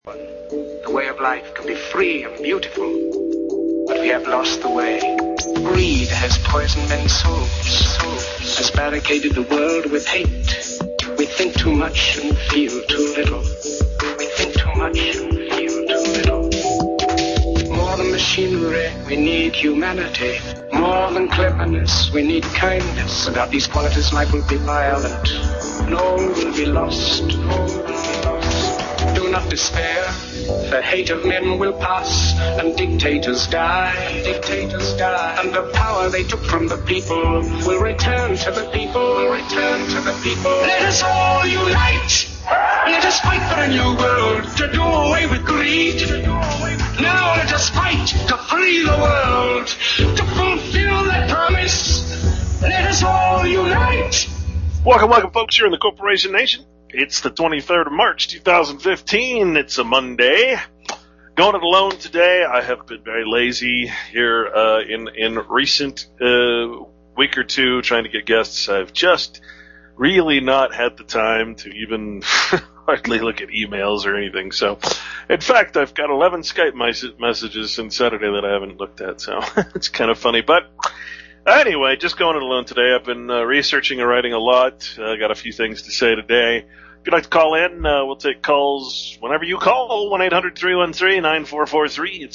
The way of life can be free and beautiful, but we have lost the way. Greed has poisoned men's souls, has barricaded the world with hate. We think too much and feel too little. We think too much and feel too little. More than machinery, we need humanity. More than cleverness, we need kindness. Without these qualities, life will be violent. And all will be lost. All will be lost. Do not despair. The hate of men will pass, and dictators die. Dictators die. And the power they took from the people will return to the people. Will return to the people. Let us all unite. Let us fight for a new world, to do away with greed. Now let us fight to free the world, to fulfill that promise. Let us all unite. Welcome, folks, here in the Corporation Nation. It's the 23rd of March, 2015. It's a Monday. Going it alone today. I have been very lazy here in recent week or two trying to get guests. I've just really not had the time to even hardly look at emails or anything. So, in fact, I've got 11 Skype messages since Saturday that I haven't looked at. So, it's kind of funny. But anyway, just going it alone today. I've been researching and writing a lot. I got a few things to say today. If you'd like to call in, we'll take calls whenever you call. 1-800-313-9443. It's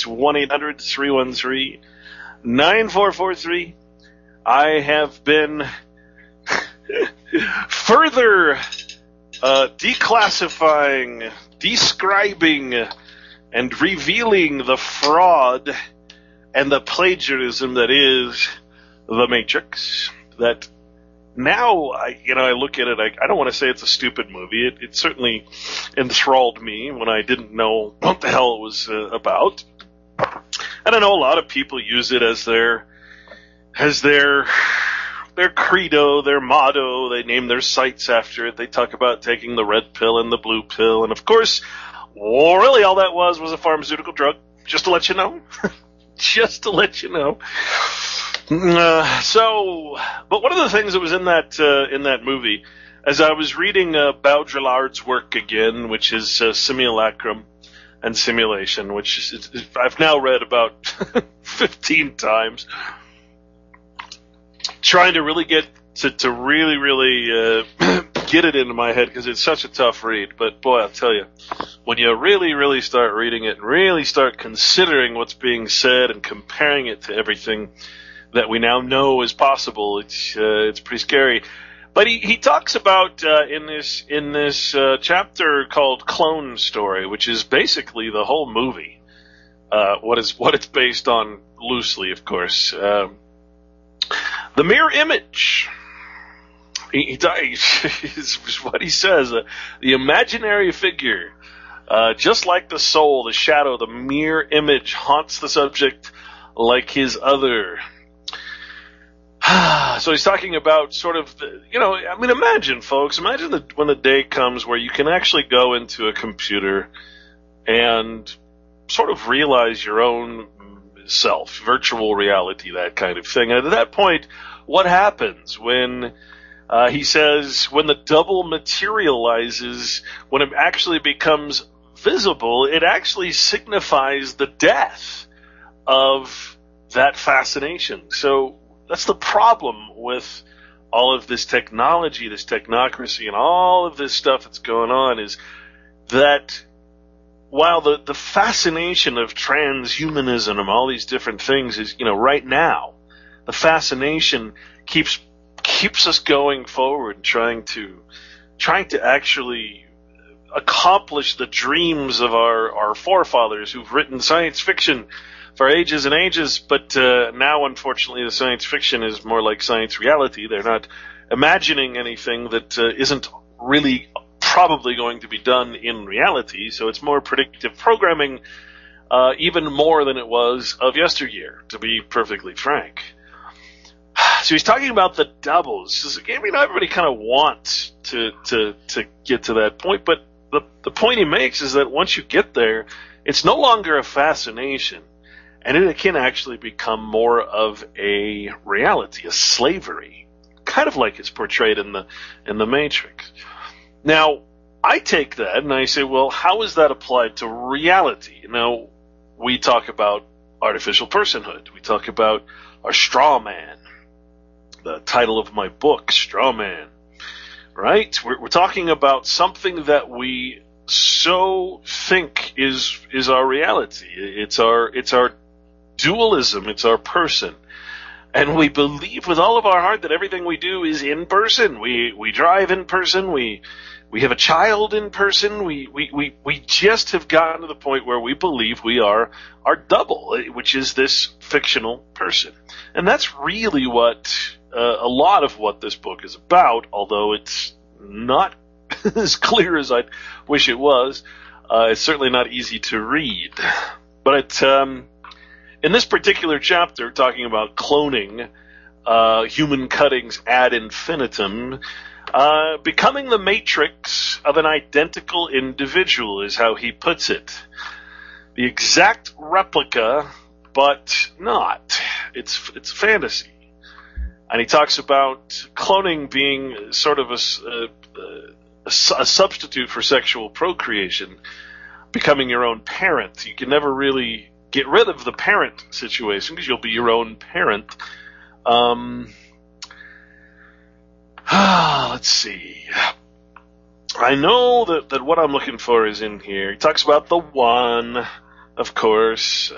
1-800-313-9443. I have been further declassifying, describing, and revealing the fraud and the plagiarism that is The Matrix. That now, I look at it, I don't want to say it's a stupid movie. It certainly enthralled me when I didn't know what the hell it was about. And I know a lot of people use it as their credo, their motto. They name their sites after it. They talk about taking the red pill and the blue pill. And of course, really all that was a pharmaceutical drug. Just to let you know. Just to let you know. But one of the things that was in that movie, as I was reading Baudrillard's work again, which is Simulacrum and Simulation, which I've now read about 15 times, trying to really get to really get it into my head because it's such a tough read. But boy, I'll tell you, when you really start reading it and really start considering what's being said and comparing it to everything that we now know is possible, it's pretty scary. But he talks about in this chapter called Clone Story, which is basically the whole movie. What it's based on loosely, of course. The mirror image. Is what he says. The imaginary figure, just like the soul, the shadow, the mirror image haunts the subject like his other. So he's talking about sort of, imagine, folks, when the day comes where you can actually go into a computer and sort of realize your own self, virtual reality, that kind of thing. And at that point, what happens when, he says, when the double materializes, when it actually becomes visible, it actually signifies the death of that fascination. So that's the problem with all of this technology, this technocracy, and all of this stuff that's going on is that while the fascination of transhumanism and all these different things is, right now, the fascination keeps us going forward, trying to actually accomplish the dreams of our forefathers who've written science fiction for ages and ages, but now, unfortunately, the science fiction is more like science reality. They're not imagining anything that isn't really probably going to be done in reality, so it's more predictive programming, even more than it was of yesteryear, to be perfectly frank. So he's talking about the doubles. Everybody kind of wants to get to that point, but the point he makes is that once you get there, it's no longer a fascination. And it can actually become more of a reality, a slavery, kind of like it's portrayed in the Matrix. Now, I take that and I say, well, how is that applied to reality? Now, we talk about artificial personhood. We talk about our straw man. The title of my book, Straw Man. Right? We're talking about something that we so think is our reality. It's our dualism. It's our person. And we believe with all of our heart that everything we do is in person. We drive in person. We have a child in person. We just have gotten to the point where we believe we are our double, which is this fictional person. And that's really what a lot of what this book is about, although it's not as clear as I wish it was. It's certainly not easy to read. But in this particular chapter, talking about cloning, human cuttings ad infinitum, becoming the matrix of an identical individual is how he puts it. The exact replica, but not. It's fantasy. And he talks about cloning being sort of a substitute for sexual procreation, becoming your own parent. You can never really get rid of the parent situation because you'll be your own parent. Let's see. I know that what I'm looking for is in here. He talks about the one, of course.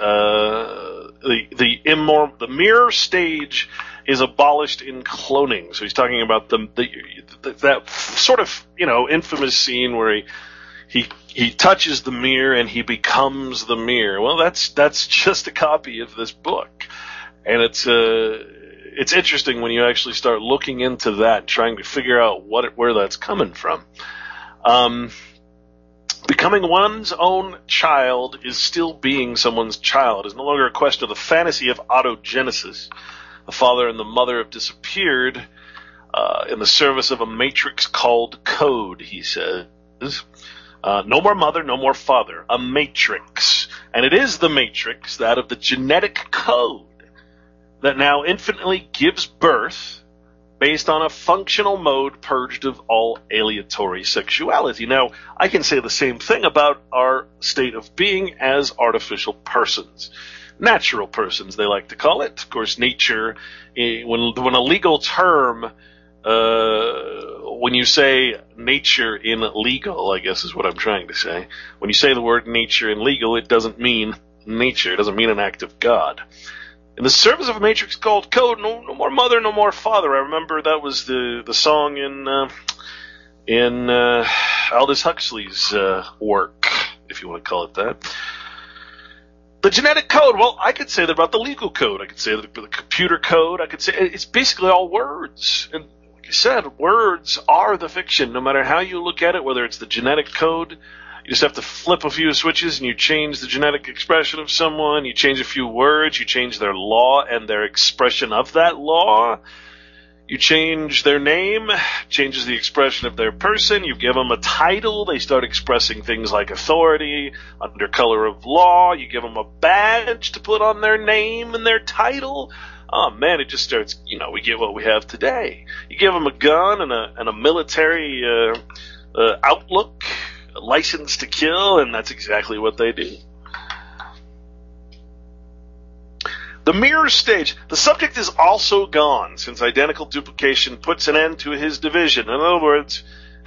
The mirror stage is abolished in cloning. So he's talking about that sort of, infamous scene where he touches the mirror and he becomes the mirror. Well, that's just a copy of this book. And it's interesting when you actually start looking into that, trying to figure out where that's coming from. Becoming one's own child is still being someone's child. It's no longer a question of the fantasy of autogenesis. The father and the mother have disappeared in the service of a matrix called code, he says. No more mother, no more father. A matrix. And it is the matrix, that of the genetic code, that now infinitely gives birth based on a functional mode purged of all aleatory sexuality. Now, I can say the same thing about our state of being as artificial persons. Natural persons, they like to call it. Of course, nature, when a legal term, when you say nature in legal, I guess is what I'm trying to say. When you say the word nature in legal, it doesn't mean nature. It doesn't mean an act of God. In the service of a matrix called code, no more mother, no more father. I remember that was the song in Aldous Huxley's work, if you want to call it that. The genetic code, well, I could say that about the legal code. I could say that the computer code. I could say it's basically all words. And like I said, words are the fiction, no matter how you look at it, whether it's the genetic code. You just have to flip a few switches and you change the genetic expression of someone. You change a few words. You change their law and their expression of that law. You change their name, changes the expression of their person. You give them a title. They start expressing things like authority under color of law. You give them a badge to put on their name and their title. Oh, man, it just starts, we get what we have today. You give them a gun and a military outlook, a license to kill, and that's exactly what they do. The mirror stage. The subject is also gone since identical duplication puts an end to his division. In other words,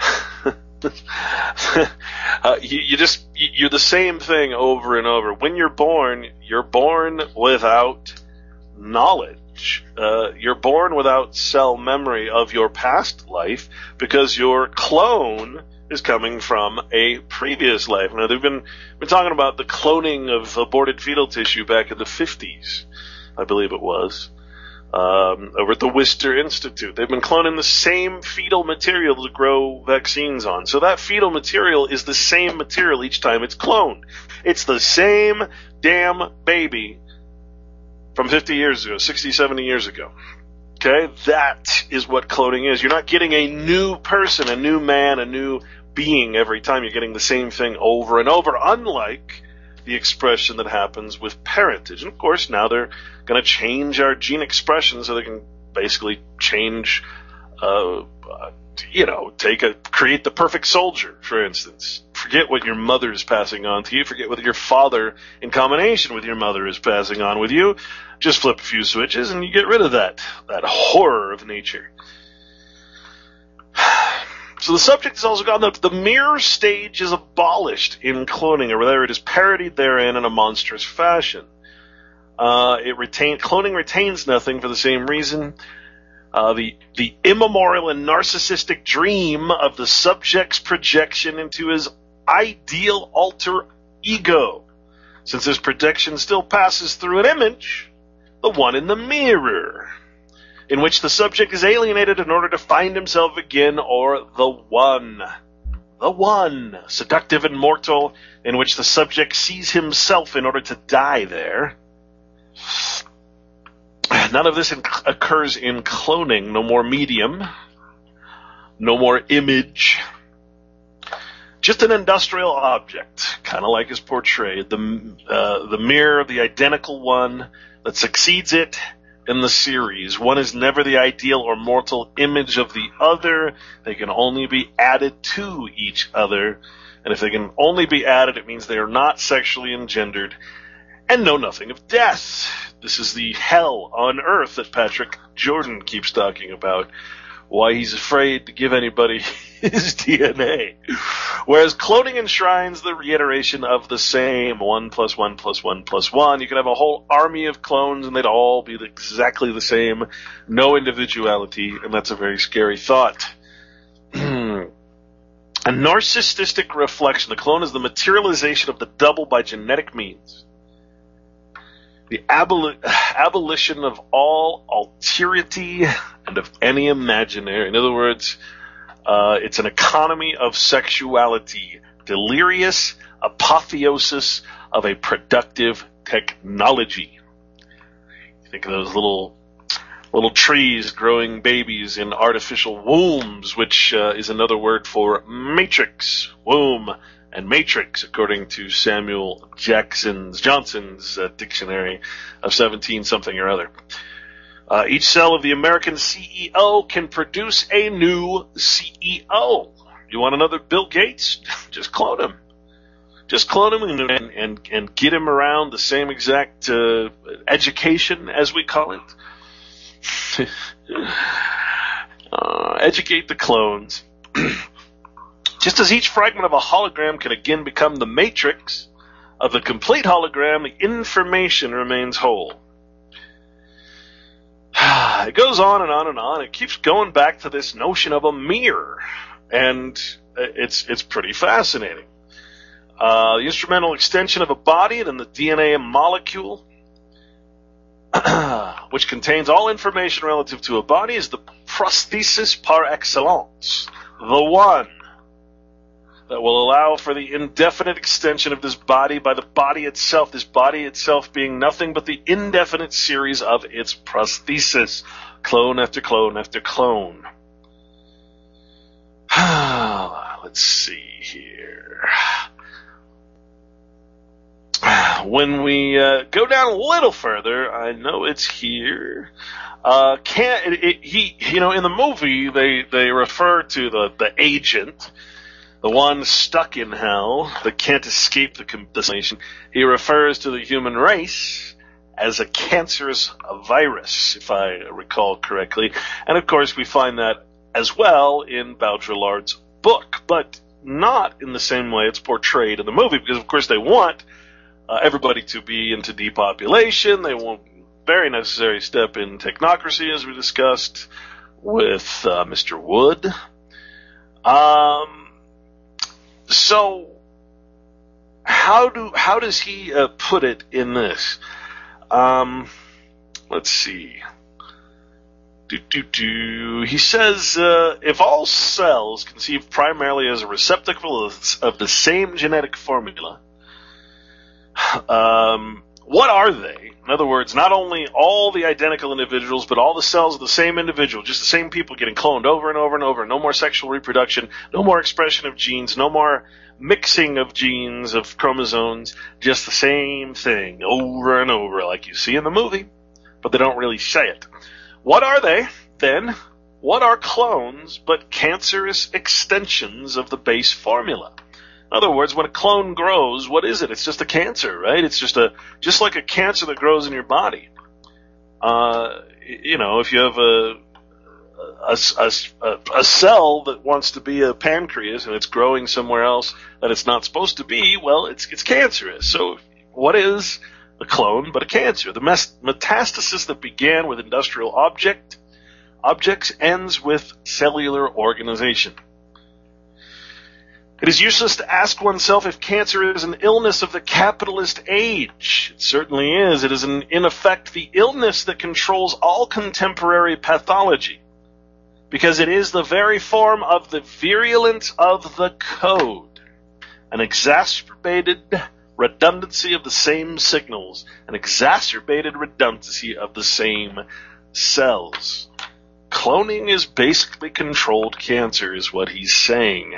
you're the same thing over and over. When you're born without knowledge. You're born without cell memory of your past life because your clone is coming from a previous life. Now, they've been talking about the cloning of aborted fetal tissue back in the 50s. I believe it was, over at the Wistar Institute. They've been cloning the same fetal material to grow vaccines on. So that fetal material is the same material each time it's cloned. It's the same damn baby from 50 years ago, 60, 70 years ago. Okay? That is what cloning is. You're not getting a new person, a new man, a new being every time. You're getting the same thing over and over, unlike the expression that happens with parentage. And of course, now they're going to change our gene expression so they can basically change create the perfect soldier, for instance. Forget what your mother is passing on to you. Forget what your father, in combination with your mother, is passing on with you. Just flip a few switches and you get rid of that horror of nature. So the subject is also gone. The mirror stage is abolished in cloning, or rather it is parodied therein in a monstrous fashion. Cloning retains nothing for the same reason. The immemorial and narcissistic dream of the subject's projection into his ideal alter ego, since this projection still passes through an image, the one in the mirror, in which the subject is alienated in order to find himself again, or the one, seductive and mortal, in which the subject sees himself in order to die there. None of this occurs in cloning. No more medium. No more image. Just an industrial object, kind of like is portrayed. The mirror of the identical one that succeeds it in the series. One is never the ideal or mortal image of the other. They can only be added to each other. And if they can only be added, it means they are not sexually engendered and know nothing of death. This is the hell on earth that Patrick Jordan keeps talking about. Why he's afraid to give anybody his DNA. Whereas cloning enshrines the reiteration of the same 1 + 1 + 1 + 1. You could have a whole army of clones and they'd all be exactly the same. No individuality, and that's a very scary thought. A narcissistic reflection. The clone is the materialization of the double by genetic means. The abolition of all alterity and of any imaginary. In other words, it's an economy of sexuality, delirious apotheosis of a productive technology. You think of those little trees growing babies in artificial wombs, which is another word for matrix, womb, and matrix, according to Samuel Johnson's dictionary of 17-something or other. Each cell of the American CEO can produce a new CEO. You want another Bill Gates? Just clone him. Just clone him and get him around the same exact education, as we call it. Educate the clones. Just as each fragment of a hologram can again become the matrix of the complete hologram, the information remains whole. It goes on and on and on. It keeps going back to this notion of a mirror, and it's pretty fascinating. The instrumental extension of a body, then the DNA molecule, which contains all information relative to a body, is the prosthesis par excellence, the one that will allow for the indefinite extension of this body by the body itself, this body itself being nothing but the indefinite series of its prosthesis, clone after clone after clone. Let's see here. When we go down a little further, I know it's here. In the movie, they refer to the agent, the one stuck in hell that can't escape the simulation. He refers to the human race as a cancerous virus, if I recall correctly. And of course, we find that as well in Baudrillard's book, but not in the same way it's portrayed in the movie, because of course they want everybody to be into depopulation. They want very necessary step in technocracy, as we discussed with Mr. Wood. So how does he put it in this? Let's see. He says, if all cells conceived primarily as a receptacle of the same genetic formula, what are they? In other words, not only all the identical individuals, but all the cells of the same individual, just the same people getting cloned over and over and over. No more sexual reproduction, no more expression of genes, no more mixing of genes, of chromosomes, just the same thing over and over like you see in the movie, but they don't really say it. What are they, then? what are clones but cancerous extensions of the base formula? In other words, when a clone grows, what is it? It's just a cancer, right? It's just like a cancer that grows in your body. If you have a cell that wants to be a pancreas and it's growing somewhere else that it's not supposed to be, well, it's cancerous. So what is a clone but a cancer? The metastasis that began with industrial objects ends with cellular organization. It is useless to ask oneself if cancer is an illness of the capitalist age. It certainly is. It is, in effect, the illness that controls all contemporary pathology, because it is the very form of the virulence of the code, an exacerbated redundancy of the same signals, an exacerbated redundancy of the same cells. Cloning is basically controlled cancer, is what he's saying.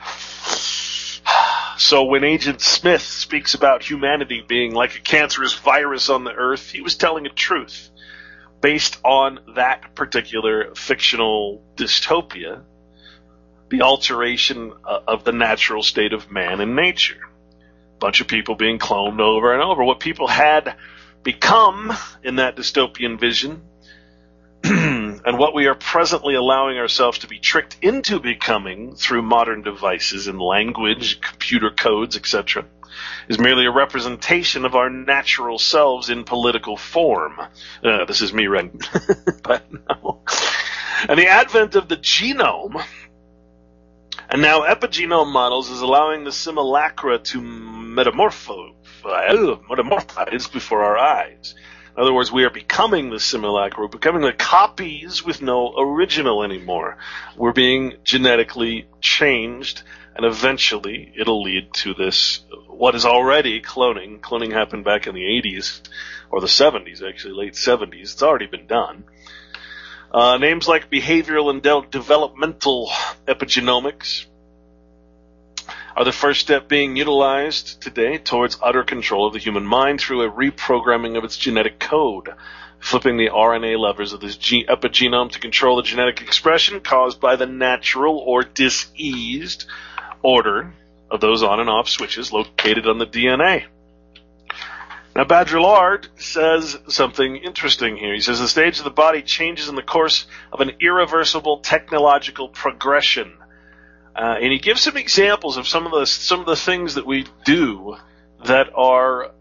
So when Agent Smith speaks about humanity being like a cancerous virus on the earth, he was telling a truth based on that particular fictional dystopia, the alteration of the natural state of man and nature. A bunch of people being cloned over and over. What people had become in that dystopian vision and what we are presently allowing ourselves to be tricked into becoming through modern devices and language, computer codes, etc., is merely a representation of our natural selves in political form. This is me, right? But no. And the advent of the genome and now epigenome models is allowing the simulacra to metamorphose before our eyes. In other words, we are becoming the simulacra. We're becoming the copies with no original anymore. We're being genetically changed, and eventually it'll lead to this, what is already cloning. Cloning happened back in the 80s, or the 70s, actually, late 70s. It's already been done. Names like behavioral and developmental epigenomics are the first step being utilized today towards utter control of the human mind through a reprogramming of its genetic code, flipping the RNA levers of this epigenome to control the genetic expression caused by the natural or diseased order of those on and off switches located on the DNA. Now, Baudrillard says something interesting here. He says the stage of the body changes in the course of an irreversible technological progression. And he gives some examples of some of the things that we do that are,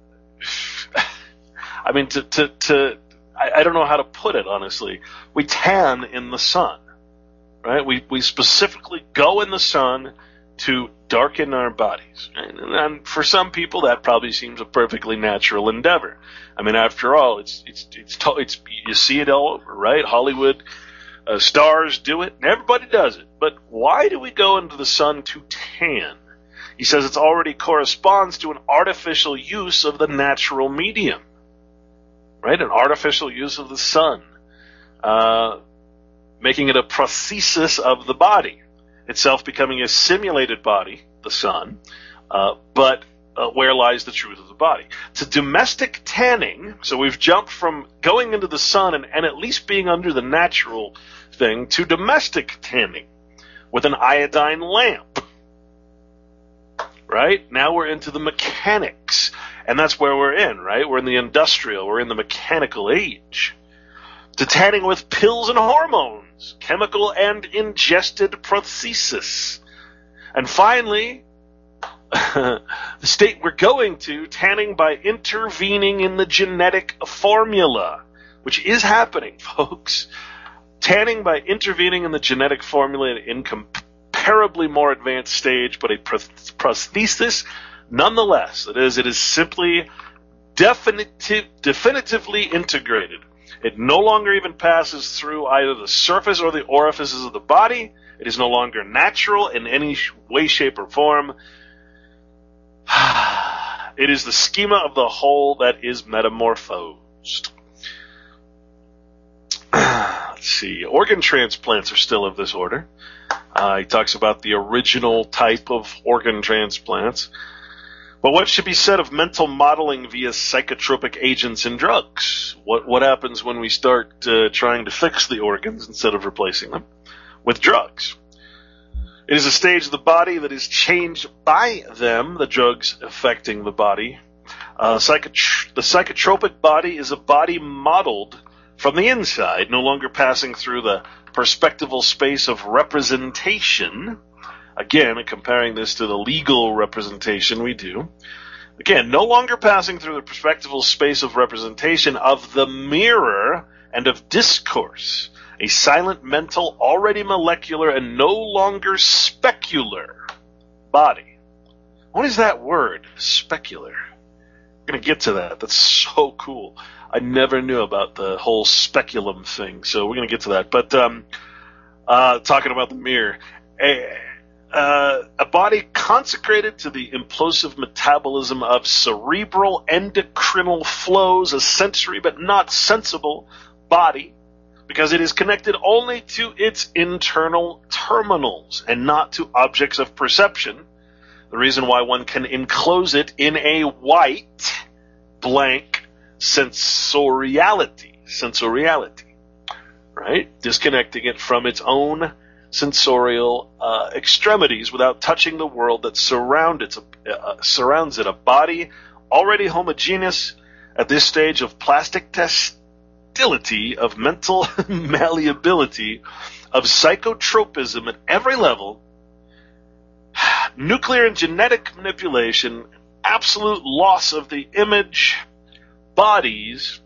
I mean, I don't know how to put it, honestly. We tan in the sun, right? We specifically go in the sun to darken our bodies. Right? And for some people, that probably seems a perfectly natural endeavor. I mean, after all, it's you see it all over, right? Hollywood stars do it, and everybody does it. But why do we go into the sun to tan? He says it already corresponds to an artificial use of the natural medium, right? An artificial use of the sun, making it a prosthesis of the body, itself becoming a simulated body, the sun, but where lies the truth of the body? To domestic tanning, so we've jumped from going into the sun and at least being under the natural thing to domestic tanning with an iodine lamp. Right? Now we're into the mechanics, and that's where we're in, right? We're in the industrial, we're in the mechanical age. To tanning with pills and hormones, chemical and ingested prosthesis. And finally, the state we're going to, tanning by intervening in the genetic formula, which is happening, folks. Tanning by intervening in the genetic formula in comparably more advanced stage, but a prosthesis nonetheless. It is simply definitively integrated. It no longer even passes through either the surface or the orifices of the body. It is no longer natural in any way, shape, or form. It is the schema of the whole that is metamorphosed. Let's see. Organ transplants are still of this order. He talks about the original type of organ transplants, But what should be said of mental modeling via psychotropic agents and drugs? What happens when we start trying to fix the organs instead of replacing them with drugs? It is a stage of the body that is changed by them, the drugs affecting the body. The psychotropic body is a body modeled from the inside, no longer passing through the perspectival space of representation. Again, comparing this to the legal representation we do. Again, no longer passing through the perspectival space of representation of the mirror and of discourse. A silent, mental, already molecular, and no longer specular body. What is that word? Specular. We're going to get to that. That's so cool. I never knew about the whole speculum thing, so we're going to get to that. But talking about the mirror. A body consecrated to the implosive metabolism of cerebral endocrinal flows, a sensory but not sensible body, because it is connected only to its internal terminals and not to objects of perception. The reason why one can enclose it in a white, blank sensoriality, right? Disconnecting it from its own sensorial extremities without touching the world that surrounds it. A body already homogeneous at this stage of plastic testility, of mental malleability, of psychotropism at every level, nuclear and genetic manipulation, absolute loss of the image, bodies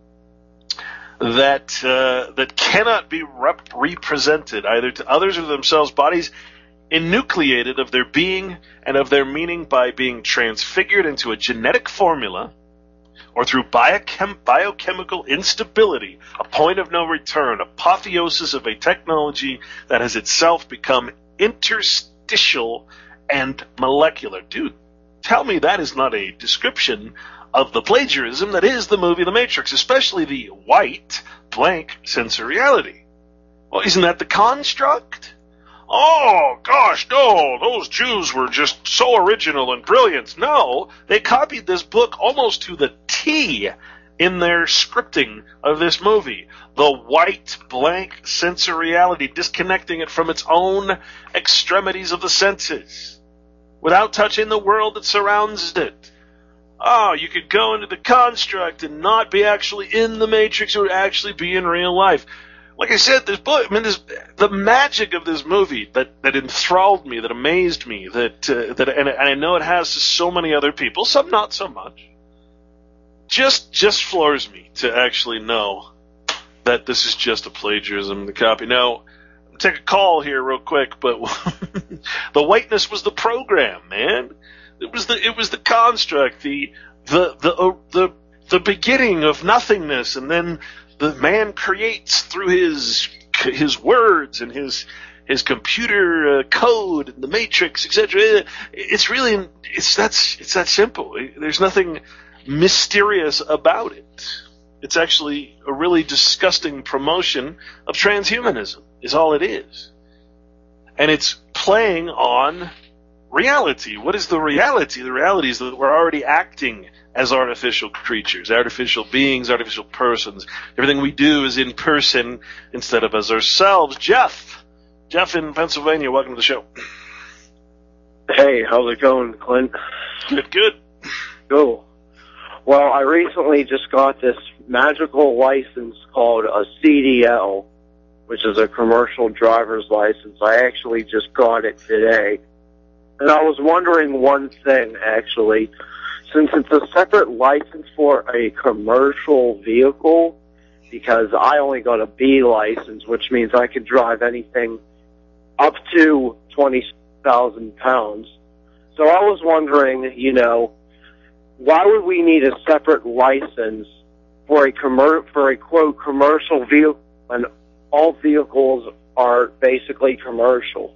that cannot be represented either to others or to themselves, bodies enucleated of their being and of their meaning by being transfigured into a genetic formula or through biochemical instability, a point of no return, apotheosis of a technology that has itself become interstitial and molecular. Dude, tell me that is not a description of the plagiarism that is the movie The Matrix, especially the white, blank sensoriality. Well, isn't that the construct? Oh, gosh, no, those Jews were just so original and brilliant. No, they copied this book almost to the T in their scripting of this movie. The white, blank sensoriality, disconnecting it from its own extremities of the senses, without touching the world that surrounds it. Oh, you could go into the construct and not be actually in the Matrix, or actually be in real life. Like I said, the magic of this movie that enthralled me, that amazed me, and I know it has to so many other people, some not so much, just floors me to actually know that this is just a plagiarism, the copy. Now, I'll take a call here real quick, but the whiteness was the program, man. It was the construct, the beginning of nothingness, and then the man creates through his words and his computer code and the Matrix, etc. It's that simple. There's nothing mysterious about it. It's actually a really disgusting promotion of transhumanism, is all it is. And it's playing on reality. What is the reality? The reality is that we're already acting as artificial creatures, artificial beings, artificial persons. Everything we do is in person instead of as ourselves. Jeff in Pennsylvania, welcome to the show. Hey, how's it going, Clint? Good. Cool. Well, I recently just got this magical license called a CDL, which is a commercial driver's license. I actually just got it today. And I was wondering one thing, actually. Since it's a separate license for a commercial vehicle, because I only got a B license, which means I could drive anything up to 20,000 pounds. So I was wondering, why would we need a separate license for a quote commercial vehicle when all vehicles are basically commercial?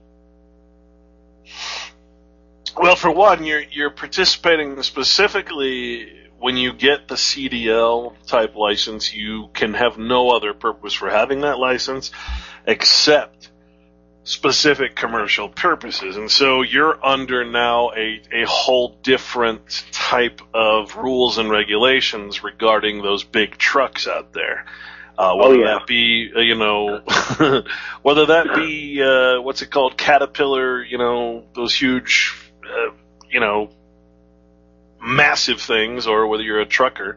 Well, for one, you're participating specifically when you get the CDL type license. You can have no other purpose for having that license except specific commercial purposes. And so you're under now a whole different type of rules and regulations regarding those big trucks out there. Whether that be, whether that be, what's it called, Caterpillar, those huge, massive things, or whether you're a trucker,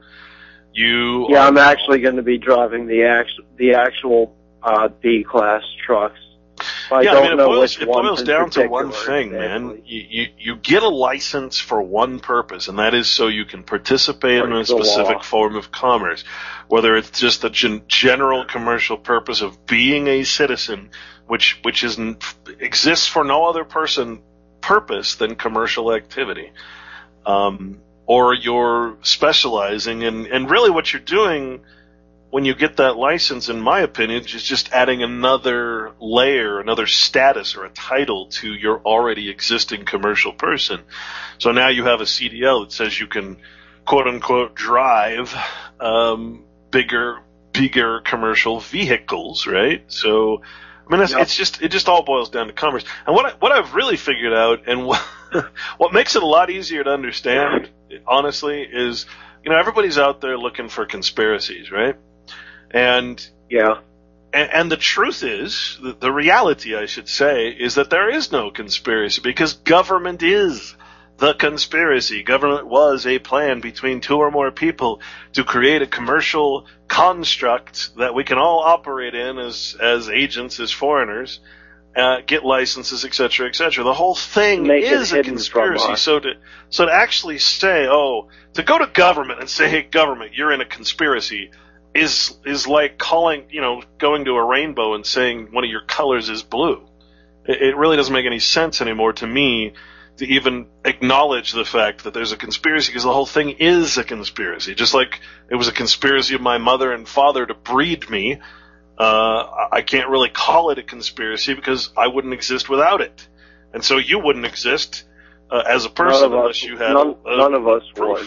I'm actually going to be driving the actual B-class trucks. It boils down to one thing, man. You get a license for one purpose, and that is so you can participate in a specific form of commerce, whether it's just the general commercial purpose of being a citizen, which exists for no other purpose than commercial activity, or you're specializing, and really what you're doing when you get that license, in my opinion, is just adding another layer, another status or a title to your already existing commercial person. So now you have a CDL that says you can, quote unquote, drive bigger commercial vehicles, right? So, I mean, it just all boils down to commerce. And what I've really figured out, and what makes it a lot easier to understand, honestly, is, everybody's out there looking for conspiracies, right? And the truth is, the reality, I should say, is that there is no conspiracy, because government is the conspiracy. Government was a plan between two or more people to create a commercial construct that we can all operate in as agents, as foreigners, get licenses, et cetera, et cetera. The whole thing is a conspiracy. So to actually say, to go to government and say, hey, government, you're in a conspiracy, is like going to a rainbow and saying one of your colors is blue. It really doesn't make any sense anymore to me to even acknowledge the fact that there's a conspiracy, because the whole thing is a conspiracy. Just like it was a conspiracy of my mother and father to breed me, I can't really call it a conspiracy because I wouldn't exist without it. And so you wouldn't exist as a person unless you had none of us would.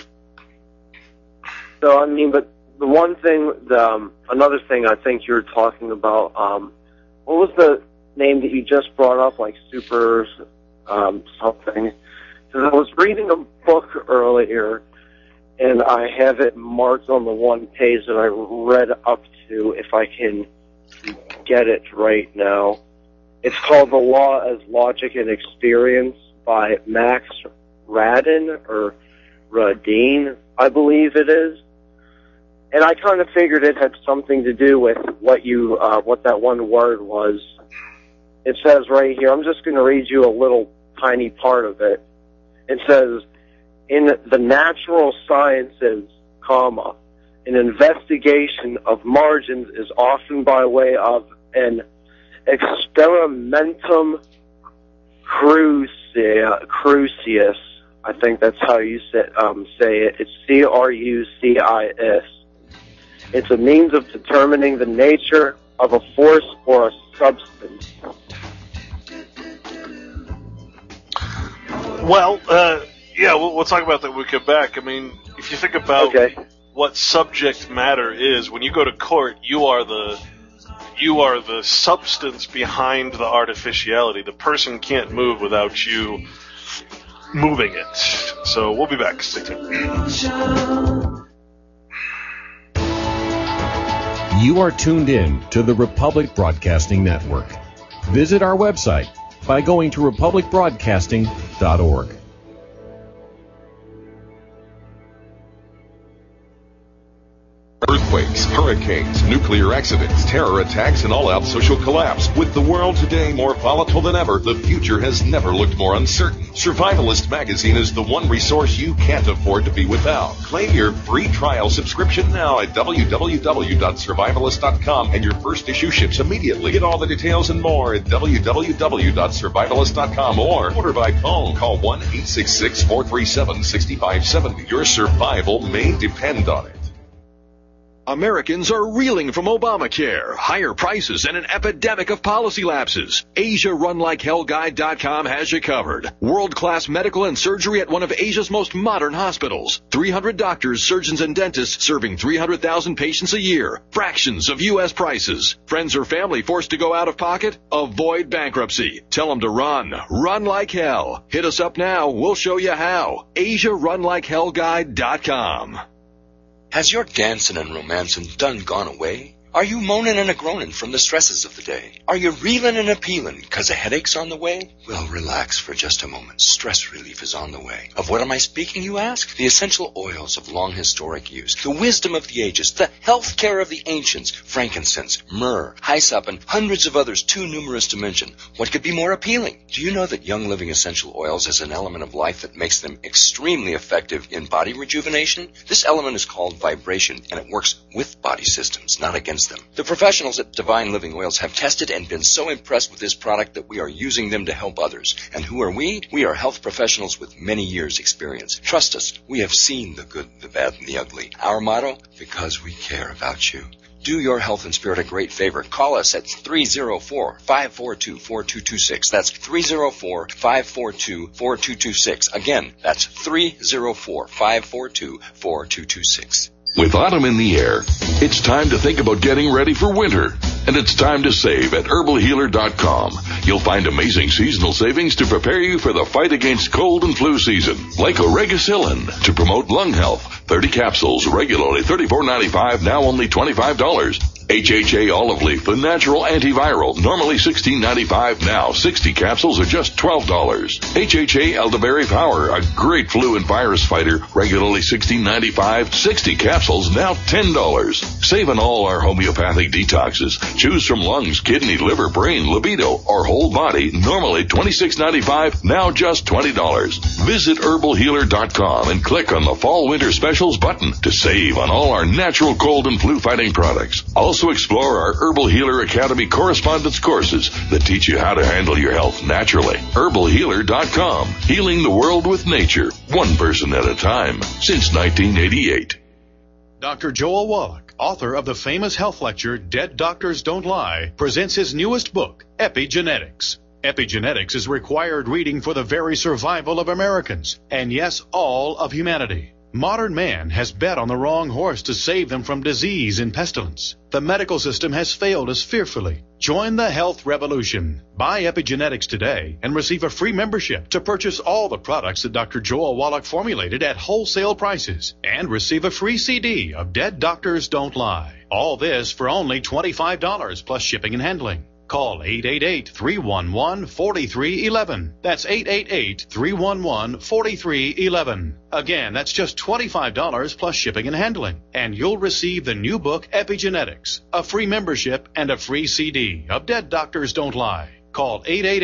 So, I mean, but the one thing, another thing I think you're talking about, what was the name that you just brought up, like super something? Because I was reading a book earlier, and I have it marked on the one page that I read up to, if I can get it right now. It's called The Law as Logic and Experience by Max Radin, or Radin, I believe it is. And I kind of figured it had something to do with what that one word was. It says right here, I'm just going to read you a little tiny part of it. It says, in the natural sciences, an investigation of margins is often by way of an experimentum crucius. I think that's how you say it. It's C-R-U-C-I-S. It's a means of determining the nature of a force or a substance. Well, we'll talk about that when we come back. I mean, if you think about what subject matter is, when you go to court, you are the substance behind the artificiality. The person can't move without you moving it. So we'll be back. Stay tuned. You are tuned in to the Republic Broadcasting Network. Visit our website by going to republicbroadcasting.org. Earthquakes, hurricanes, nuclear accidents, terror attacks, and all-out social collapse. With the world today more volatile than ever, the future has never looked more uncertain. Survivalist Magazine is the one resource you can't afford to be without. Claim your free trial subscription now at www.survivalist.com, and your first issue ships immediately. Get all the details and more at www.survivalist.com, or order by phone. Call 1-866-437-6570. Your survival may depend on it. Americans are reeling from Obamacare, higher prices, and an epidemic of policy lapses. AsiaRunLikeHellGuide.com has you covered. World-class medical and surgery at one of Asia's most modern hospitals. 300 doctors, surgeons, and dentists serving 300,000 patients a year. Fractions of U.S. prices. Friends or family forced to go out of pocket? Avoid bankruptcy. Tell them to run. Run like hell. Hit us up now. We'll show you how. AsiaRunLikeHellGuide.com. Has your dancing and romancing done gone away? Are you moaning and a-groaning from the stresses of the day? Are you reeling and a-peeling because a headache's on the way? Well, relax for just a moment. Stress relief is on the way. Of what am I speaking, you ask? The essential oils of long historic use, the wisdom of the ages, the health care of the ancients, frankincense, myrrh, hyssop, and hundreds of others too numerous to mention. What could be more appealing? Do you know that Young Living Essential Oils is an element of life that makes them extremely effective in body rejuvenation? This element is called vibration, and it works with body systems, not against them. The professionals at Divine Living Oils have tested and been so impressed with this product that we are using them to help others. And who are we? We are health professionals with many years' experience. Trust us, we have seen the good, the bad, and the ugly. Our motto? Because we care about you. Do your health and spirit a great favor. Call us at 304-542-4226. That's 304-542-4226. Again, that's 304-542-4226. With autumn in the air, it's time to think about getting ready for winter. And it's time to save at herbalhealer.com. You'll find amazing seasonal savings to prepare you for the fight against cold and flu season. Like Oregacillin to promote lung health. 30 capsules, regularly $34.95, now only $25. HHA Olive Leaf, the natural antiviral, normally $16.95, now 60 capsules are just $12. HHA Elderberry Power, a great flu and virus fighter, regularly $16.95, 60 capsules, now $10. Save on all our homeopathic detoxes. Choose from lungs, kidney, liver, brain, libido, or whole body, normally $26.95, now just $20. Visit herbalhealer.com and click on the Fall Winter Specials button to save on all our natural cold and flu fighting products. Also explore our Herbal Healer Academy correspondence courses that teach you how to handle your health naturally. herbalhealer.com. Healing the world with nature, one person at a time, since 1988. Dr. Joel Wallach, author of the famous health lecture, Dead Doctors Don't Lie, presents his newest book, Epigenetics. Epigenetics is required reading for the very survival of Americans, and yes, all of humanity. Modern man has bet on the wrong horse to save them from disease and pestilence. The medical system has failed us fearfully. Join the health revolution. Buy Epigenetics today and receive a free membership to purchase all the products that Dr. Joel Wallach formulated at wholesale prices and receive a free CD of Dead Doctors Don't Lie. All this for only $25 plus shipping and handling. Call 888-311-4311. That's 888-311-4311. Again, that's just $25 plus shipping and handling. And you'll receive the new book, Epigenetics, a free membership, and a free CD of Dead Doctors Don't Lie. Call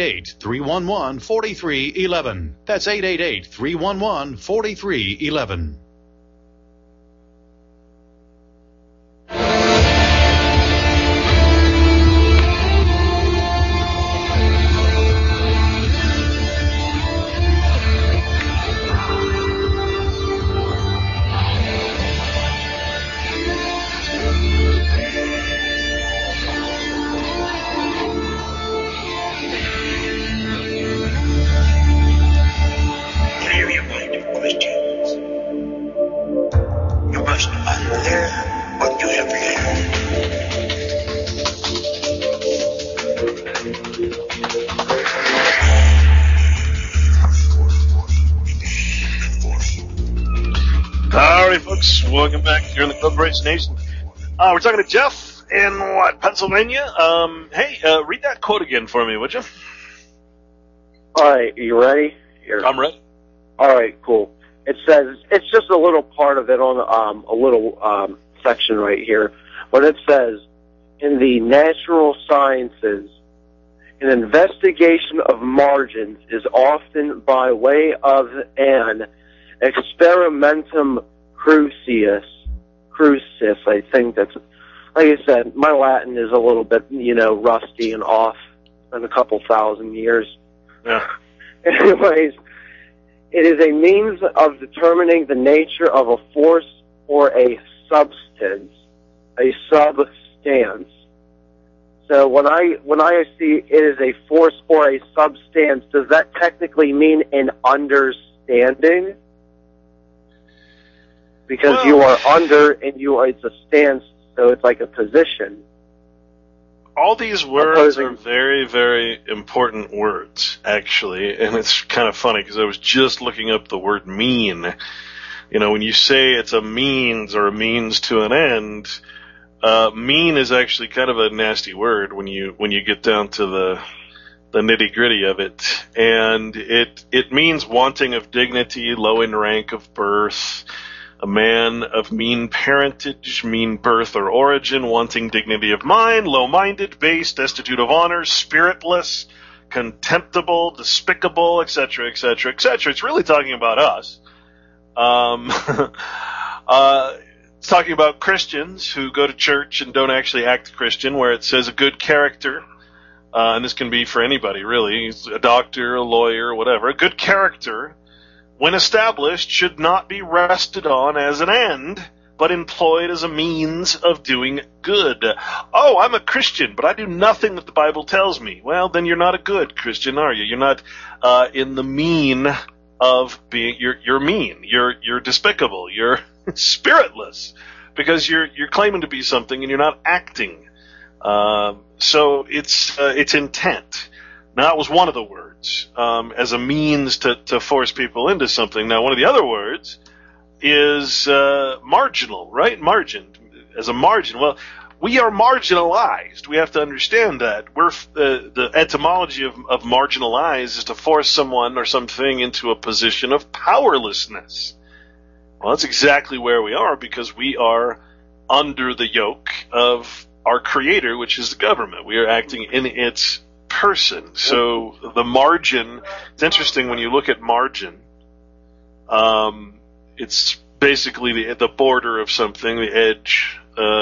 888-311-4311. That's 888-311-4311. Welcome back here in the Club Race Nation. We're talking to Jeff in Pennsylvania. Hey, read that quote again for me, would you? All right, you ready? Here. I'm ready. All right, cool. It says, it's just a little part of it on a little section right here, but it says, in the natural sciences, an investigation of margins is often by way of an experimentum crucis, I think that's, like I said, my Latin is a little bit, rusty and off in a couple thousand years. Yeah. Anyways, it is a means of determining the nature of a force or a substance a substance. So when I see it as a force or a substance, does that technically mean an understanding? Because you are under and it's a stance, so it's like a position. All these words are very, very important words, actually, and it's kind of funny because I was just looking up the word mean. You know, when you say it's a means or a means to an end, mean is actually kind of a nasty word when you get down to the nitty-gritty of it, and it means wanting of dignity, low in rank of birth, a man of mean parentage, mean birth or origin, wanting dignity of mind, low-minded, base, destitute of honor, spiritless, contemptible, despicable, etc., etc., etc. It's really talking about us. It's talking about Christians who go to church and don't actually act Christian, where it says a good character, and this can be for anybody, really, a doctor, a lawyer, whatever. A good character, when established, should not be rested on as an end, but employed as a means of doing good. Oh, I'm a Christian, but I do nothing that the Bible tells me. Well, then you're not a good Christian, are you? You're not in the mean of being. You're mean. You're despicable. You're spiritless, because you're claiming to be something and you're not acting. So it's intent. Now, that was one of the words, as a means to force people into something. Now, one of the other words is marginal, right? Margin, as a margin. Well, we are marginalized. We have to understand that. We're the etymology of marginalize is to force someone or something into a position of powerlessness. Well, that's exactly where we are, because we are under the yoke of our creator, which is the government. We are acting in its person. So the margin, it's interesting when you look at margin, it's basically the border of something, the edge.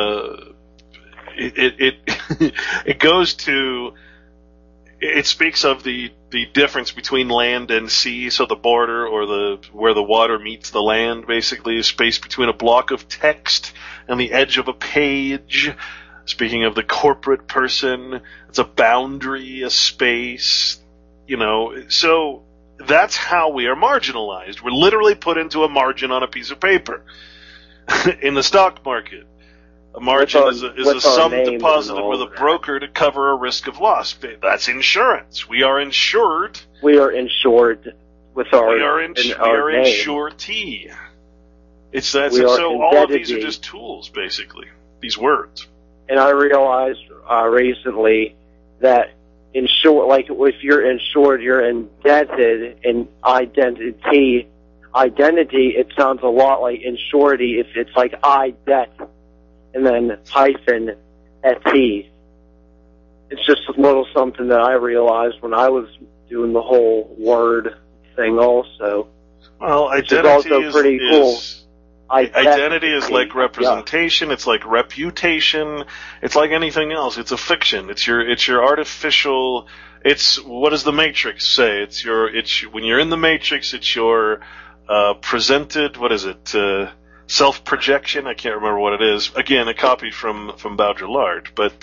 It goes to, it speaks of the difference between land and sea. So the border, or where the water meets the land, basically is space between a block of text and the edge of a page. Speaking of the corporate person, it's a boundary, a space, so that's how we are marginalized. We're literally put into a margin on a piece of paper. In the stock market, a margin is a sum deposited with a broker to cover a risk of loss. That's insurance. We are insured. We are insured with our We are insurety. It's that. So all of these are just tools, basically. These words. And I realized recently that if you're insured, you're indebted. And identity, it sounds a lot like insurety if it's like I debt and then hyphen et. It's just a little something that I realized when I was doing the whole word thing also. Well, identity is also pretty cool. Identity is like representation. Yeah. It's like reputation. It's like anything else. It's a fiction. It's your artificial. It's, what does the Matrix say? When you're in the Matrix, it's your presented. What is it? Self-projection. I can't remember what it is. Again, a copy from Baudrillard. But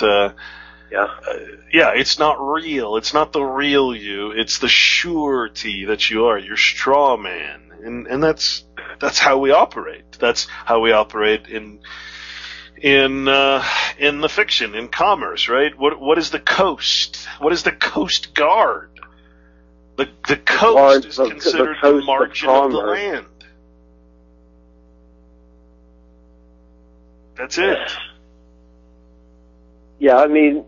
it's not real. It's not the real you. It's the surety that you are. Your straw man, and that's how we operate. That's how we operate in the fiction, in commerce, right? What is the coast? What is the Coast Guard? The coast is considered the margin of the land. That's it. Yeah,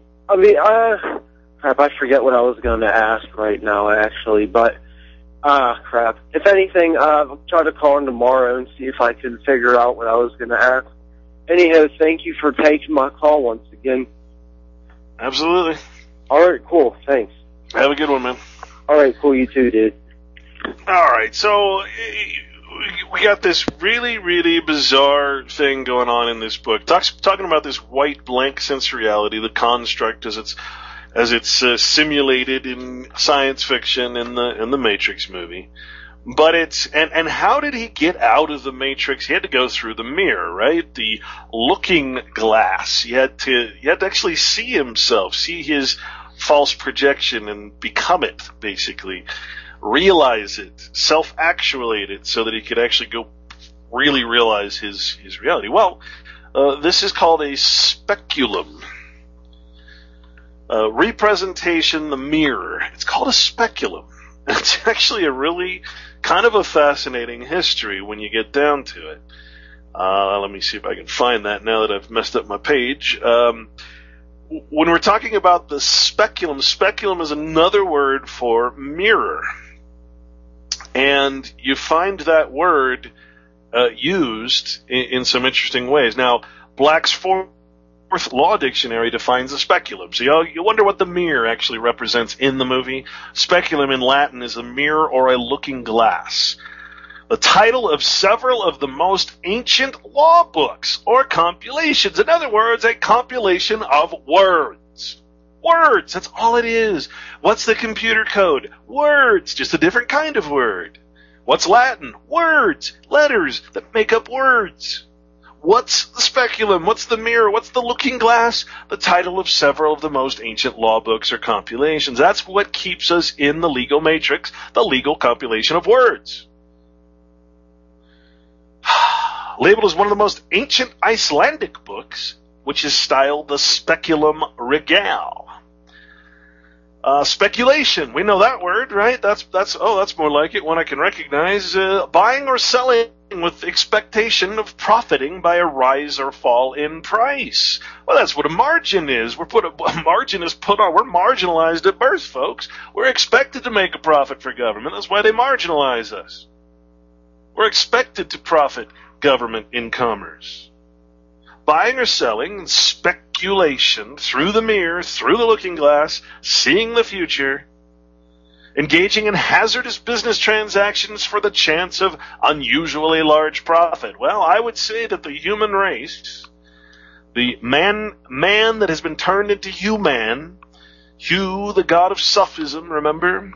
crap, I forget what I was going to ask right now, actually, but crap. If anything, I'll try to call in tomorrow and see if I can figure out what I was going to ask. Anyhow, thank you for taking my call once again. Absolutely. All right, cool. Thanks. Have a good one, man. All right, cool. You too, dude. All right, so we got this really, really bizarre thing going on in this book. Talking about this white blank sense reality, the construct as it's simulated in science fiction in the Matrix movie, But and how did he get out of the Matrix? He had to go through the mirror, right? The looking glass. He had to actually see himself, see his false projection and become it, basically. Realize it, self-actuate it, so that he could actually go really realize his reality. Well, this is called a speculum. Representation, the mirror. It's called a speculum. It's actually a really kind of a fascinating history when you get down to it. Let me see if I can find that now that I've messed up my page. When we're talking about the speculum is another word for mirror. And you find that word used in some interesting ways. Now, Black's Fourth Law Dictionary defines a speculum. So you wonder what the mirror actually represents in the movie. Speculum in Latin is a mirror or a looking glass. The title of several of the most ancient law books or compilations. In other words, a compilation of words. Words, that's all it is. What's the computer code? Words, just a different kind of word. What's Latin? Words, letters that make up words. What's the speculum? What's the mirror? What's the looking glass? The title of several of the most ancient law books or compilations. That's what keeps us in the legal matrix, the legal compilation of words. Labeled as one of the most ancient Icelandic books, which is styled the Speculum Regale. Speculation, we know that word, right? That's more like it, one I can recognize. Buying or selling with expectation of profiting by a rise or fall in price. Well, that's what a margin is. A margin is put on. We're marginalized at birth, folks. We're expected to make a profit for government. That's why they marginalize us. We're expected to profit government in commerce. Buying or selling, speculation, through the mirror, through the looking glass, seeing the future, engaging in hazardous business transactions for the chance of unusually large profit. Well, I would say that the human race, the man that has been turned into human, Hugh, the god of Sufism, remember?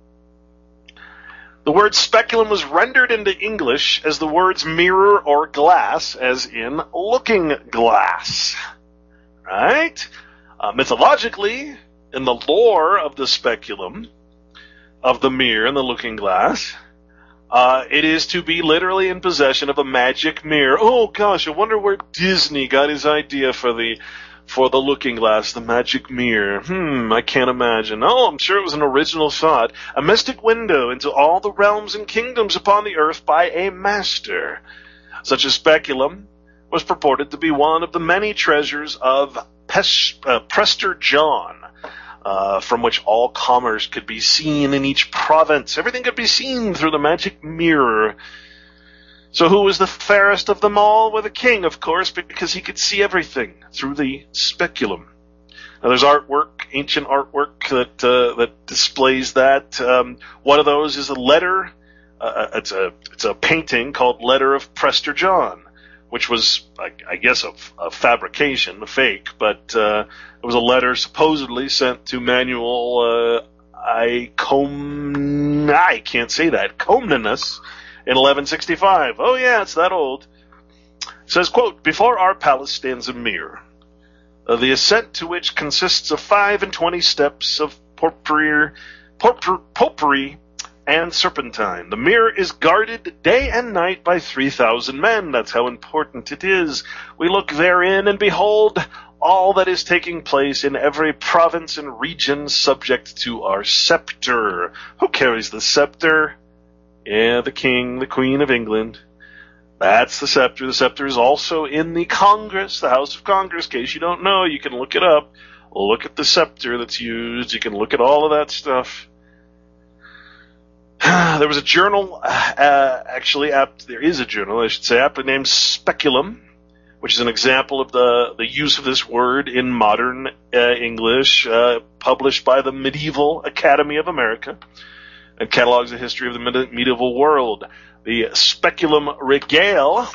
The word speculum was rendered into English as the words mirror or glass, as in looking glass. Right? Mythologically, in the lore of the speculum, of the mirror and the looking glass, it is to be literally in possession of a magic mirror. Oh gosh, I wonder where Disney got his idea for the looking glass, the magic mirror. I can't imagine. Oh, I'm sure it was an original thought. A mystic window into all the realms and kingdoms upon the earth by a master. Such a speculum was purported to be one of the many treasures of Prester John, from which all commerce could be seen in each province. Everything could be seen through the magic mirror. So who was the fairest of them all? Well, the king, of course, because he could see everything through the speculum. Now, there's artwork, ancient artwork that displays that. One of those is a letter. It's a painting called Letter of Prester John, which was, I guess, a fabrication, a fake, but it was a letter supposedly sent to Manuel Comnenus in 1165. Oh yeah, it's that old. It says, quote, "Before our palace stands a mirror, the ascent to which consists of 25 steps of porphyry and serpentine. The mirror is guarded day and night by 3,000 men. That's how important it is. We look therein and behold all that is taking place in every province and region subject to our scepter." Who carries the scepter? Yeah, the king, the queen of England. That's the scepter. The scepter is also in the Congress, the House of Congress. In case you don't know, you can look it up. Look at the scepter that's used. You can look at all of that stuff. There was a journal, there is a journal, I should say, aptly named Speculum, which is an example of the use of this word in modern English, published by the Medieval Academy of America, and catalogs the history of the medieval world. The Speculum Regale,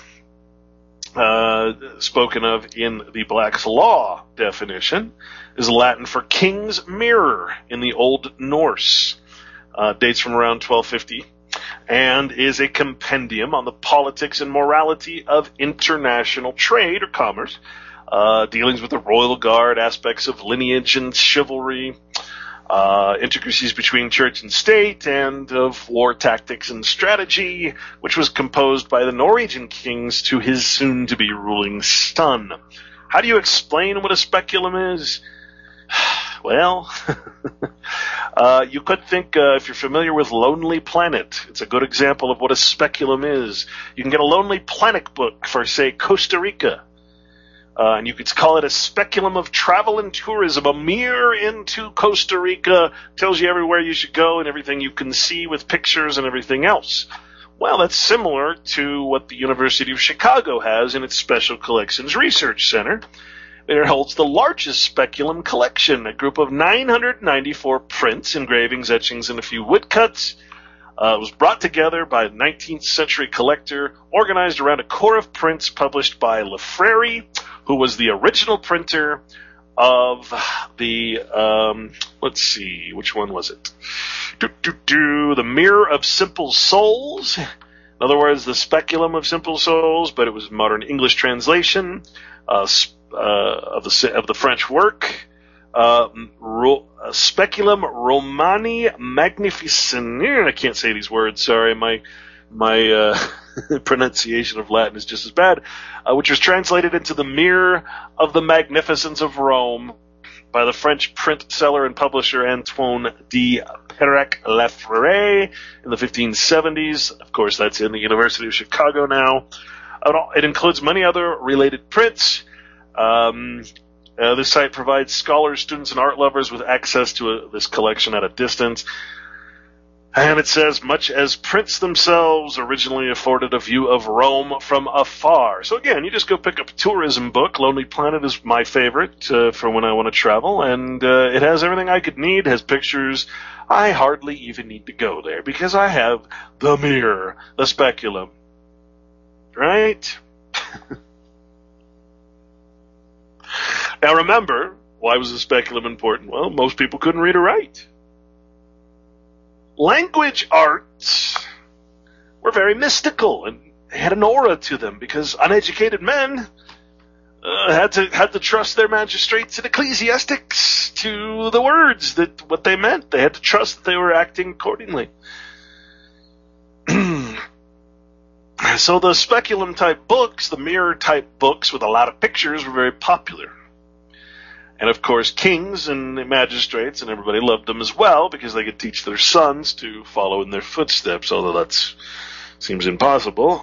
spoken of in the Black's Law definition, is Latin for king's mirror in the Old Norse. Dates from around 1250. and is a compendium on the politics and morality of international trade or commerce, dealings with the royal guard, aspects of lineage and chivalry, intricacies between church and state, and of war tactics and strategy, which was composed by the Norwegian kings to his soon-to-be ruling son. How do you explain what a speculum is? Well, you could think, if you're familiar with Lonely Planet, it's a good example of what a speculum is. You can get a Lonely Planet book for, say, Costa Rica. And you could call it a speculum of travel and tourism, a mirror into Costa Rica, tells you everywhere you should go and everything you can see with pictures and everything else. Well, that's similar to what the University of Chicago has in its Special Collections Research Center. It holds the largest speculum collection, a group of 994 prints, engravings, etchings, and a few woodcuts. It was brought together by a 19th century collector, organized around a core of prints published by Lefreri, who was the original printer of the, let's see, which one was it? The Mirror of Simple Souls. In other words, the Speculum of Simple Souls, but it was a modern English translation of the French work. Speculum Romani Magnificent. I can't say these words. Sorry, my pronunciation of Latin is just as bad. Which was translated into the Mirror of the Magnificence of Rome by the French print seller and publisher Antoine de Perec-Lafrey in the 1570s. Of course, that's in the University of Chicago now. It includes many other related prints. This site provides scholars, students, and art lovers with access to this collection at a distance. And it says, much as prints themselves originally afforded a view of Rome from afar. So again, you just go pick up a tourism book. Lonely Planet is my favorite for when I want to travel. And it has everything I could need. It has pictures. I hardly even need to go there because I have the mirror, the speculum. Right? Now remember, why was the speculum important? Well, most people couldn't read or write. Language arts were very mystical and had an aura to them because uneducated men had to trust their magistrates and ecclesiastics to the words, that what they meant. They had to trust that they were acting accordingly. So the speculum type books, the mirror type books with a lot of pictures, were very popular. And of course, kings and magistrates and everybody loved them as well because they could teach their sons to follow in their footsteps, although that seems impossible.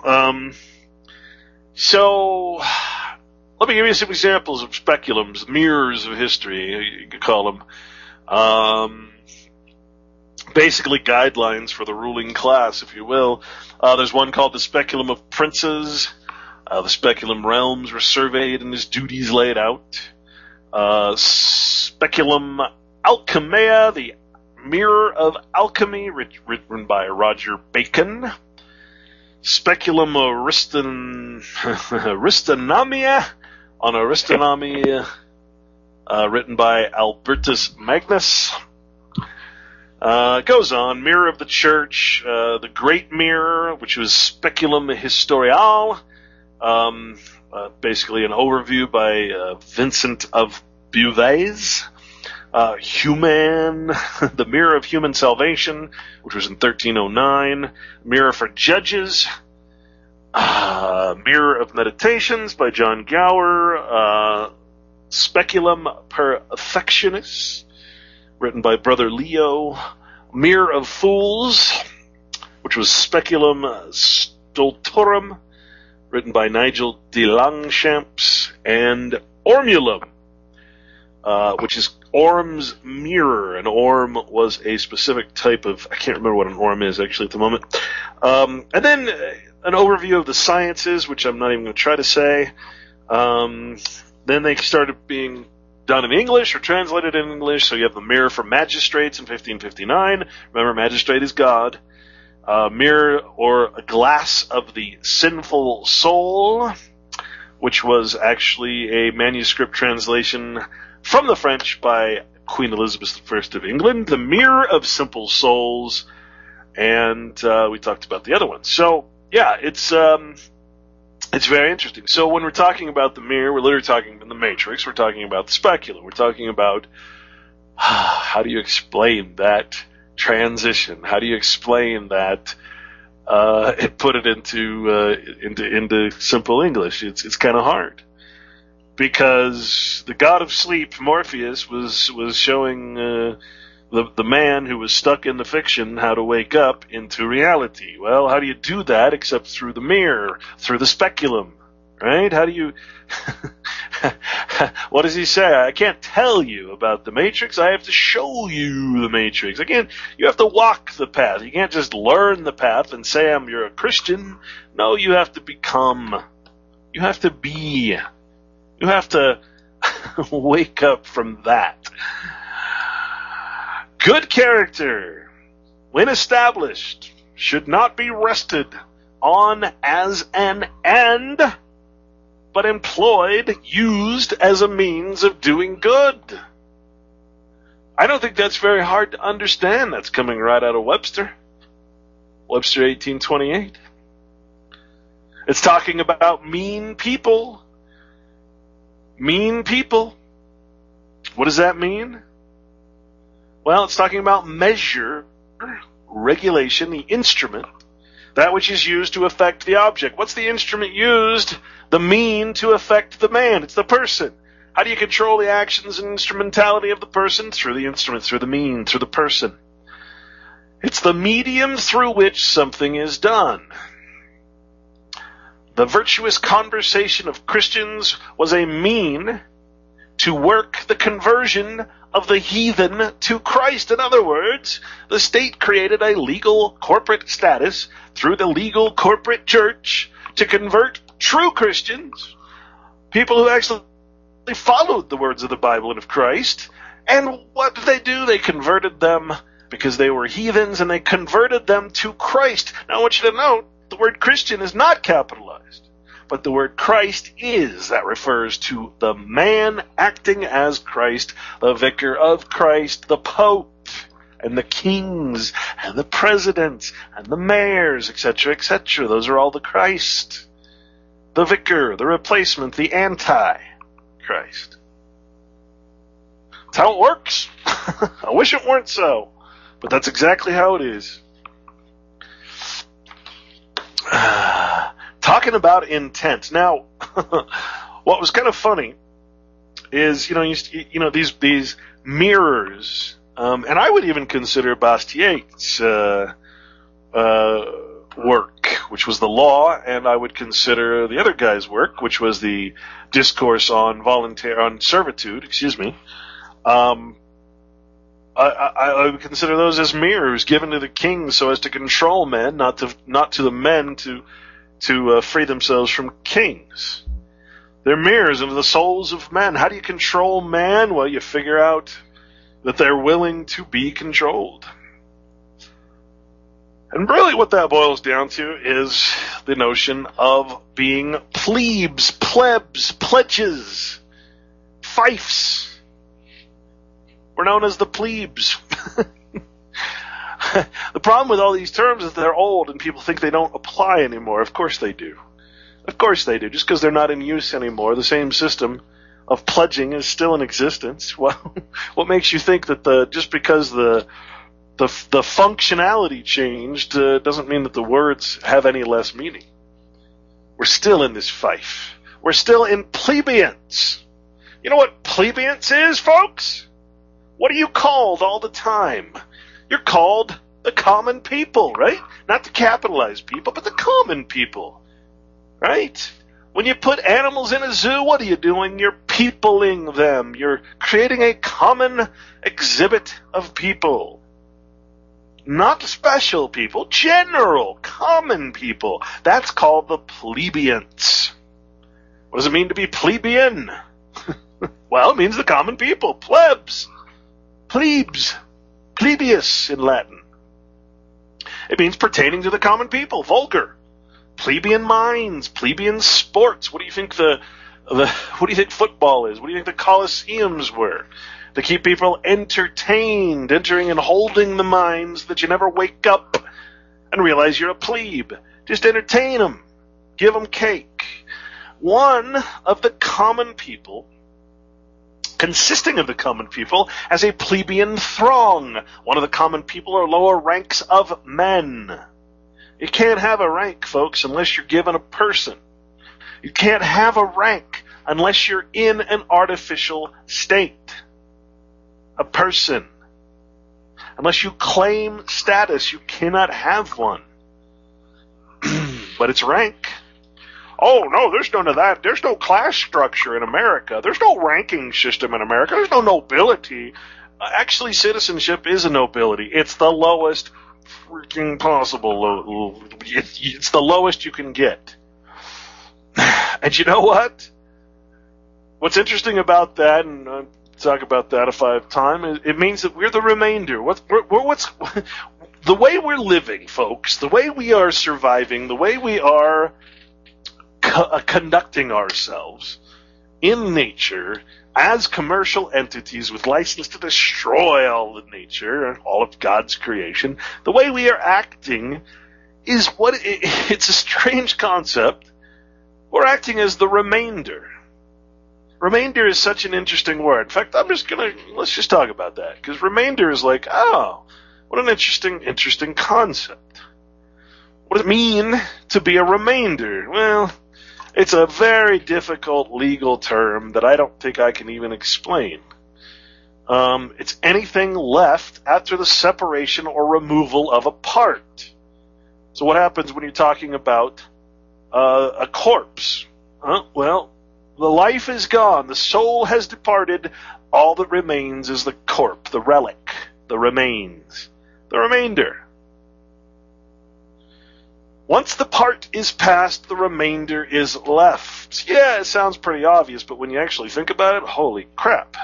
So let me give you some examples of speculums, mirrors of history, you could call them. Basically guidelines for the ruling class, if you will. There's one called the Speculum of Princes. The speculum realms were surveyed and his duties laid out. Speculum Alchemia, the Mirror of Alchemy, written by Roger Bacon. Speculum Aristonomia, on Aristonomia, written by Albertus Magnus. It goes on. Mirror of the Church, the Great Mirror, which was Speculum Historiale, basically an overview by Vincent of Beauvais. Human, the Mirror of Human Salvation, which was in 1309. Mirror for Judges. Mirror of Meditations by John Gower. Speculum Perfectionis, written by Brother Leo. Mirror of Fools, which was Speculum Stultorum, written by Nigel de Longchamps. And Ormulum, which is Orm's Mirror. An orm was a specific type of, I can't remember what an orm is actually at the moment. And then an overview of the sciences, which I'm not even going to try to say. Then they started being done in English or translated in English. So you have the Mirror for Magistrates in 1559. Remember, magistrate is God. Mirror or a Glass of the Sinful Soul, which was actually a manuscript translation from the French by Queen Elizabeth I of England. The Mirror of Simple Souls, and we talked about the other one. So, yeah, it's very interesting. So when we're talking about the mirror, we're literally talking about the Matrix. We're talking about the speculum. We're talking about how do you explain that transition? How do you explain that? Put it into simple English. It's kind of hard, because the god of sleep, Morpheus, was showing the man who was stuck in the fiction how to wake up into reality. Well, how do you do that except through the mirror, through the speculum, right? How do you? What does he say? I can't tell you about the Matrix. I have to show you the Matrix. Again, you have to walk the path. You can't just learn the path and say, you're a Christian. No, you have to become. You have to be. You have to wake up from that. Good character, when established, should not be rested on as an end, but employed, used as a means of doing good. I don't think that's very hard to understand. That's coming right out of Webster. Webster 1828. It's talking about mean people. Mean people. What does that mean? Well, it's talking about measure, regulation, the instrument, that which is used to affect the object. What's the instrument used? The mean to affect the man. It's the person. How do you control the actions and instrumentality of the person? Through the instrument, through the mean, through the person. It's the medium through which something is done. The virtuous conversation of Christians was a mean to work the conversion of the heathen to Christ. In other words, the state created a legal corporate status through the legal corporate church to convert true Christians, people who actually followed the words of the Bible and of Christ. And what did they do? They converted them because they were heathens, and they converted them to Christ. Now I want you to note, the word Christian is not capitalized, but the word Christ is. That refers to the man acting as Christ, the vicar of Christ, the Pope, and the kings, and the presidents, and the mayors, etc., etc. Those are all the Christ. The vicar, the replacement, the anti-Christ. That's how it works. I wish it weren't so, but that's exactly how it is. Talking about intent. Now, what was kind of funny is, these mirrors, and I would even consider Bastier's work, which was the law, and I would consider the other guy's work, which was the discourse on servitude. I would consider those as mirrors given to the king so as to control men, not to the men to free themselves from kings. They're mirrors of the souls of men. How do you control man? Well, you figure out that they're willing to be controlled. And really what that boils down to is the notion of being plebes, plebs, pledges, fiefs. We're known as the plebes. The problem with all these terms is they're old and people think they don't apply anymore. Of course they do. Of course they do. Just because they're not in use anymore, the same system of pledging is still in existence. Well, what makes you think that just because the functionality changed doesn't mean that the words have any less meaning? We're still in this fief. We're still in plebeians. You know what plebeians is, folks? What are you called all the time? You're called the common people, right? Not the capitalized people, but the common people, right? When you put animals in a zoo, what are you doing? You're peopling them. You're creating a common exhibit of people. Not special people, general, common people. That's called the plebeians. What does it mean to be plebeian? Well, it means the common people, plebs, plebes, plebeius in Latin. It means pertaining to the common people, vulgar. Plebeian minds, plebeian sports. What do you think what do you think football is? What do you think the Colosseums were? To keep people entertained, entering and holding the minds that you never wake up and realize you're a plebe. Just entertain them. Give them cake. One of the common people, consisting of the common people, as a plebeian throng. One of the common people are lower ranks of men. You can't have a rank, folks, unless you're given a person. You can't have a rank unless you're in an artificial state. A person. Unless you claim status, you cannot have one. But it's rank. Oh, no, there's none of that. There's no class structure in America. There's no ranking system in America. There's no nobility. Actually, citizenship is a nobility. It's the lowest freaking possible. It's the lowest you can get. And you know what? What's interesting about that, and I'll talk about that if I have time, it means that we're the remainder. The way we're living, folks, the way we are surviving, the way we are conducting ourselves in nature as commercial entities with license to destroy all of nature and all of God's creation, the way we are acting is it's a strange concept. We're acting as the remainder. Remainder is such an interesting word. In fact, let's just talk about that, because remainder is like, oh, what an interesting concept. What does it mean to be a remainder? Well, it's a very difficult legal term that I don't think I can even explain. It's anything left after the separation or removal of a part. So what happens when you're talking about a corpse? Well, the life is gone. The soul has departed. All that remains is the corpse, the relic, the remains, the remainder. Once the part is past, the remainder is left. Yeah, it sounds pretty obvious, but when you actually think about it, holy crap.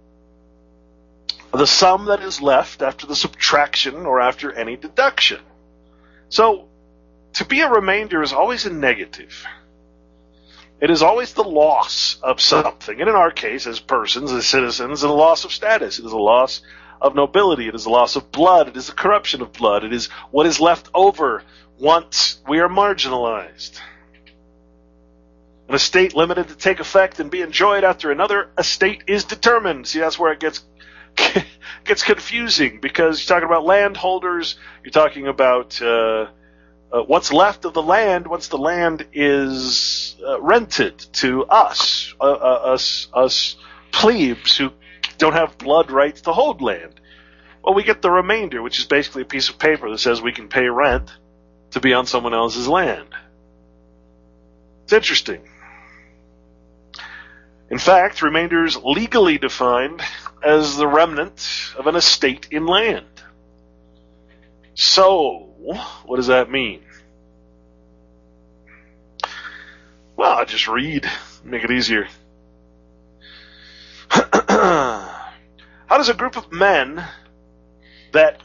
The sum that is left after the subtraction or after any deduction. So, to be a remainder is always a negative. It is always the loss of something. And in our case, as persons, as citizens, it is a loss of status. It is a loss of nobility. It is a loss of blood. It is a corruption of blood. It is what is left over once we are marginalized. An estate limited to take effect and be enjoyed after another estate is determined. See, that's where it gets confusing, because you're talking about landholders, you're talking about what's left of the land once the land is rented to us plebes who don't have blood rights to hold land. Well, we get the remainder, which is basically a piece of paper that says we can pay rent to be on someone else's land. It's interesting. In fact, remainder is legally defined as the remnant of an estate in land. So, what does that mean? Well, I'll just read, make it easier. How does a group of men that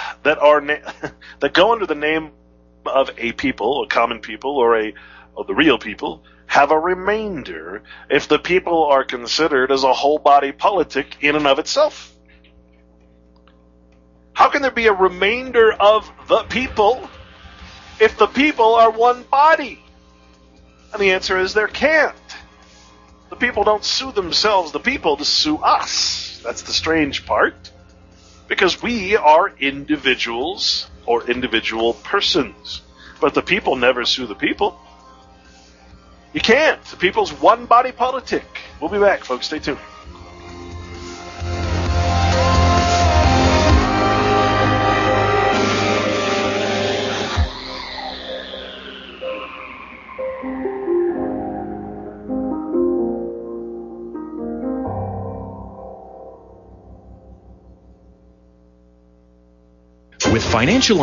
go under the name of a people, a common people, or the real people, have a remainder if the people are considered as a whole body politic in and of itself? How can there be a remainder of the people if the people are one body? And the answer is there can't. The people don't sue themselves, the people just sue us. That's the strange part. Because we are individuals or individual persons. But the people never sue the people. You can't. The people's one body politic. We'll be back, folks. Stay tuned. With financial